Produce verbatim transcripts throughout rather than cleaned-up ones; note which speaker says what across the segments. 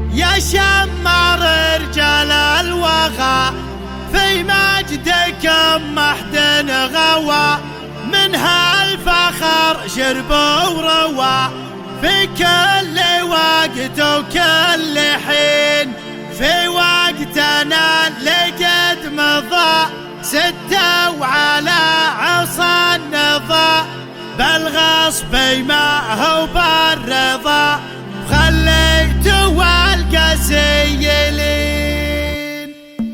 Speaker 1: يا شمار رجال الوغى في مجدكم ما حد غوى، من هالفخر شرب وروى في كل وقت وكل حين. في وقتنا لقد مضى ستة وعلى عصا النضا، بالغصب ما هو بالرضا خليتوا القسيلين.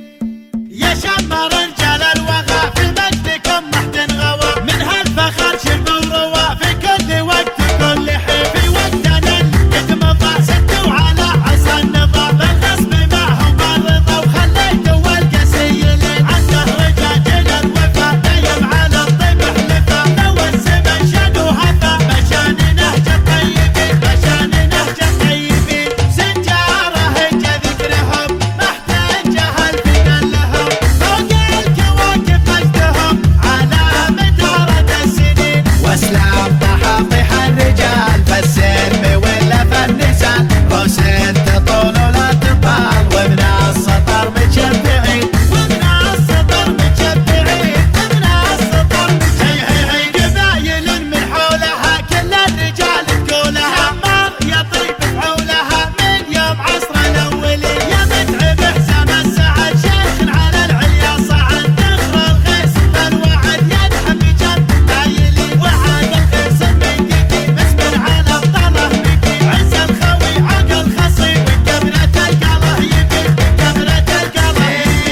Speaker 1: يا شمر رجال الوغى في مجدكم ما حد غوى، من هالفخر شرب وروى في كل وقت وكل حين. في وقتنا لقد مضى ستة وعلى عصا النضا، بالغصب ما هو بالرضا وخليتوا القسيلين. عنده رجاجيل الوفا دايم على الطيب حلفا، لو الزمن شد وهفا مشان نهج الطيبين، مشان نهج الطيبين. سنجاره هج ذكرهم ما احتاجها الفقا لهم، فوق الكواكب مجدهم على مدار السنين.
Speaker 2: واسلام طحاطيح الرجال فالسلم ولا فالنسال، روس تطول ولا تطال ومن السطر متشبعين،
Speaker 1: ومن السطر متشبعين، ومن السطر هي هي هي. قبايل من حولها كل الرجال تقولها، شمار يطيب بحولها من يوم عصر الاولي. يا متعب حسام السعد شيخ على العليا صعد، دخل الغيث فالوعد ينحب جنب دايلي، وعد الغيث من قدي مسمر على الطله بكي. عز الخوي عقل خصي وكبرة القله يبي، كبرة القله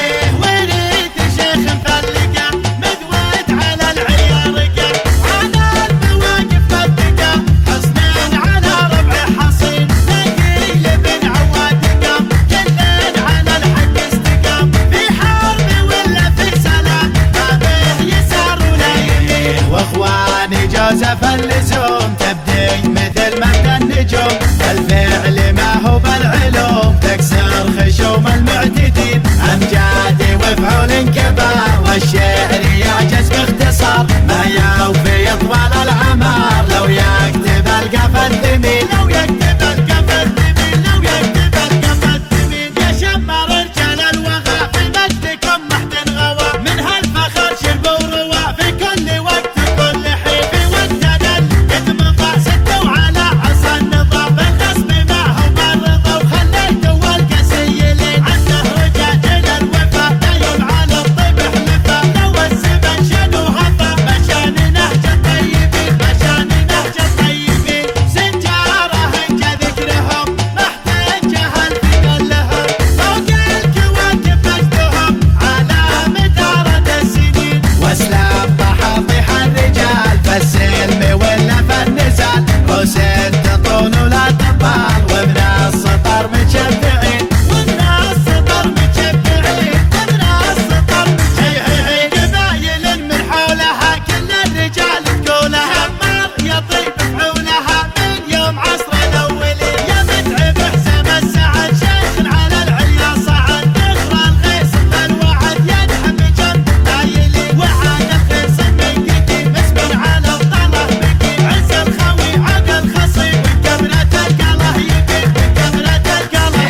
Speaker 1: وريد شيخ مفلقه مدود على العليا رقه، على المواقف مدقه حسنين على ربع حصين. نقيل بن عواد قام كلين على الحق استقام، في حرب ولا في سلام ما به يسار ولا يمين.
Speaker 2: واخواني جوزف اللزوم تبدي مثل مجد النجوم، الفعل ما هو بالعلوم تكسر خشوم المعتدين. امجادي وفعول كبار والشعر يعجز باختصار، ما يوفي طوال العمار لو يكتب القفا الثمين،
Speaker 1: لو يكتب القفا الثمين، لو يكتب القفا الثمين. يا شمار رجال الوغى في مجدكم ما حد غوى، من هالفخر شرب وروى في كل وقت وكل حين. في وقتنا لقد مضى ستة وعلى عصا النضا، بالغصب ما هو بالرضا وخليتوا القسيلين. عنده رجاجيل الوفا دايم على الطيب حلفا، لو الزمن شد وهفا مشان نهج الطيبين، مشان نهج الطيبين. سنجاره هج ذكرهم ما احتاجها الفقا لهم، فوق الكواكب مجدهم على مدار السنين.
Speaker 2: واسلام طحاطيح الرجال فالسلم ولا فالنزال، روس تطول ولا تطال ومن السطر متشبعين،
Speaker 1: ومن السطر متشبعين، ومن السطر هي هي هي. قبايل من حولها كل الرجال تقولها، شمار يطيب بحولها من يوم عصر الاولي. يا متعب حسام السعد شيخ على العليا صعد، دخل الغيث فالوعد ينحب جنب دايلي، وعاد الغيث من قدي مسمر على الطله بكي. عز الخوي عقل خصي وكبرة القله يبي، كبرة القله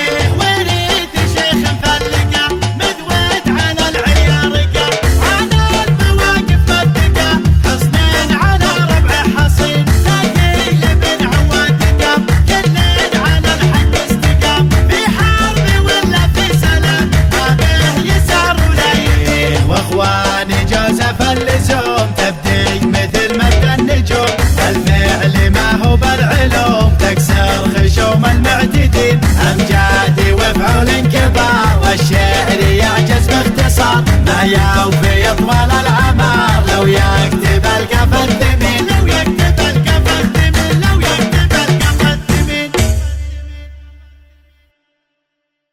Speaker 1: وريد شيخ مفلقه مدود على العليا رقه، على المواقف مدقه حسنين على ربع حصين. نقيل بن عواد قام كلين على الحق استقام، في حرب ولا في سلام ما به يسار ولا يمين.
Speaker 2: واخواني جوزف اللزوم تبدي مثل مجد النجوم، الفعل ما هو بالعلوم تكسر خشوم المعتدين. امجادي وفعول كبار والشعر يعجز باختصار، ما يوفي طوال العمر